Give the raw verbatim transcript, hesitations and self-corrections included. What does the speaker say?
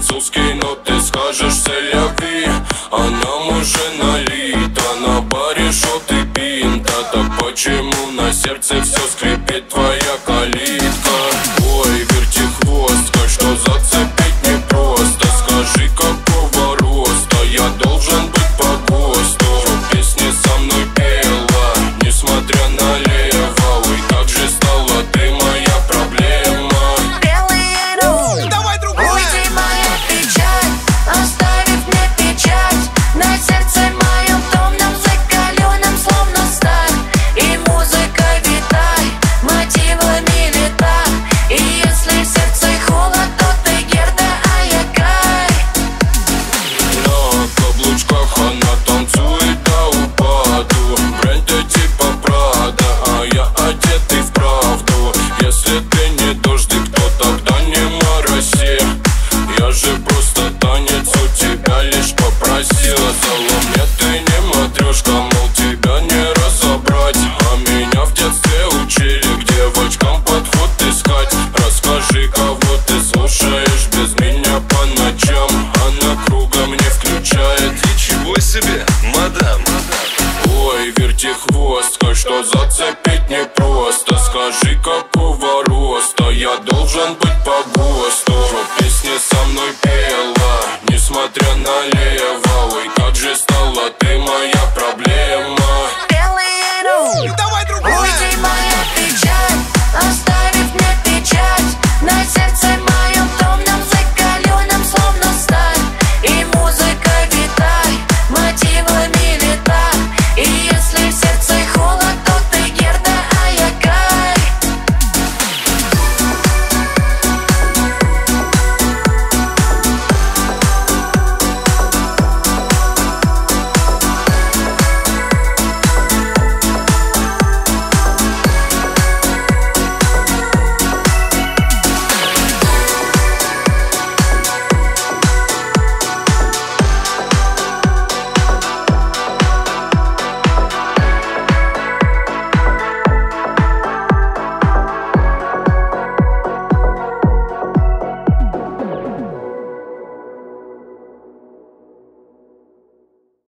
французский, но ты скажешь «селяви». А нам уже налито на баре шот и пинта. Так почему на сердце все скрипит твоя калитка? Ой, вертихвостка, что зацепить непросто. Скажи, какого роста я должен быть по ГОСТу? Песни со мной пела, несмотря на лево. Ой, как же стала ты моя проблема. Белые руки, Давай другую. уйди моя печаль, оставив мне печать на сердце моем томном, закаленном, словно сталь. И музыка витай, мотивами лета. И если в сердце холод, то ты Герда, а я Кай. На каблучках она танцует до упаду. Бренды типа Прада, а я одетый в правду. Если ты не дождик, то тогда не мороси. Я же просто танец у тебя лишь попросила. Залом, нет, ты не матрешка, мол, тебя не разобрать. А меня в детстве учили к девочкам подход искать. Расскажи, кого ты слушаешь без меня по ночам. Она кругом не включает. Ничего себе, мадам. Ой, вертихвостка, что зацепить непросто. Скажи, какого роста я должен быть по ГОСТу? Что песни со мной пела, несмотря на лево. Ой, как же стало